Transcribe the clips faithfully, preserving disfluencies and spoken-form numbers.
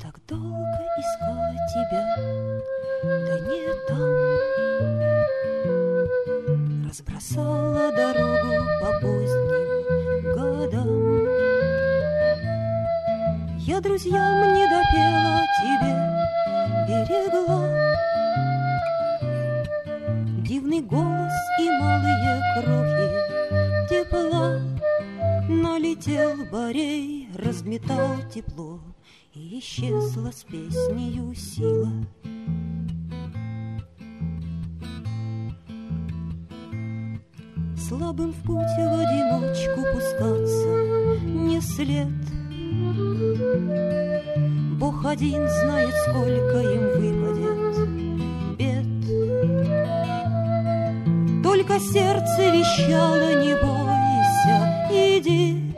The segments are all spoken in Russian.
так долго искала тебя, да не там. Разбросала дорогу по поздним годам. Я друзьям не допела, тебе берегла. Дивный голос и малые крохи тепла. Налетел борей, разметал тепло, и исчезла с песнею сила. Слабым в путь в одиночку пускаться не след. Бог один знает, сколько им выпадет бед. Только сердце вещало: не бойся, иди.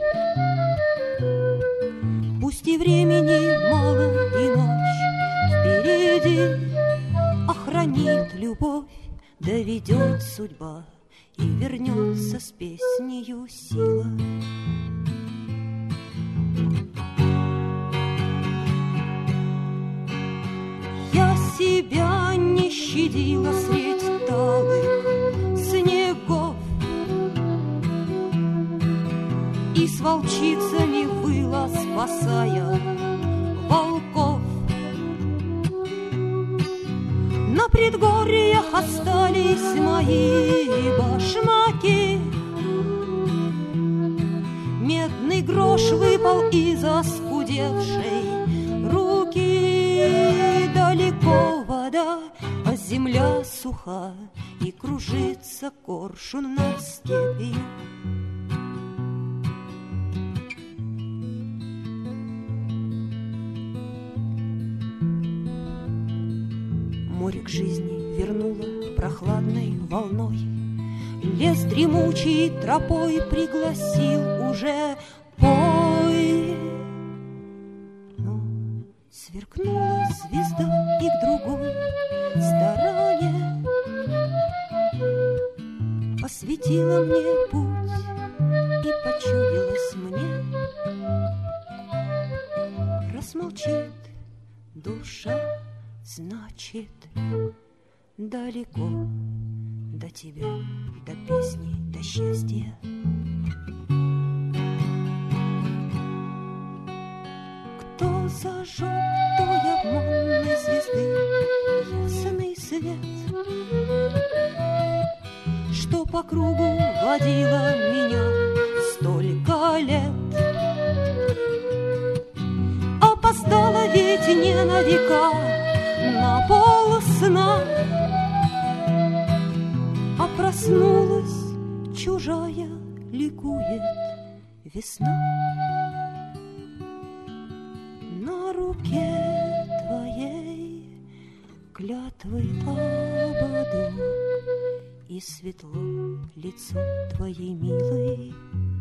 Пусть и времени мало, и ночь впереди. Охранит любовь, доведет судьба, и вернется с песнею сила. Я себя не щадила средь талых снегов, и с волчицами выла, спасая волков. На предгорьях остались мои башмаки. Медный грош выпал из оскудевшей руки. Далеко вода, а земля суха, и кружится коршун над степью. Море к жизни вернуло прохладной волной. Лес дремучий тропой пригласил уже пой. Но сверкнула звезда, и к другой стороне осветила мне путь, и почудилась мне. Раз молчит душа, значит, далеко до тебя, до песни, до счастья. Кто зажег той обманной звезды ясный свет, что по кругу водила меня столько лет? Опоздала ведь не на века, на полсна, а проснулась чужая, ликует весна. На руке твоей клятвы ободок, и светло лицо твоей милой.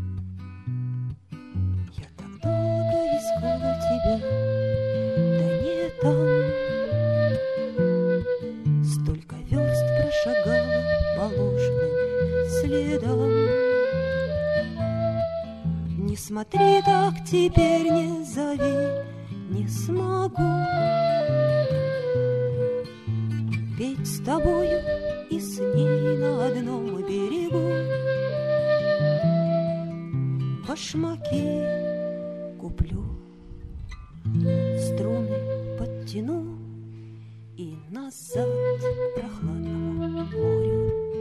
Я так долго искала тебя, да не там. Столько верст прошагала по ложным следам. Не смотри так, теперь не зови, не смогу. Ведь с тобою и с ней на одном берегу. Башмаки куплю, струны подтяну, и назад к прохладному морю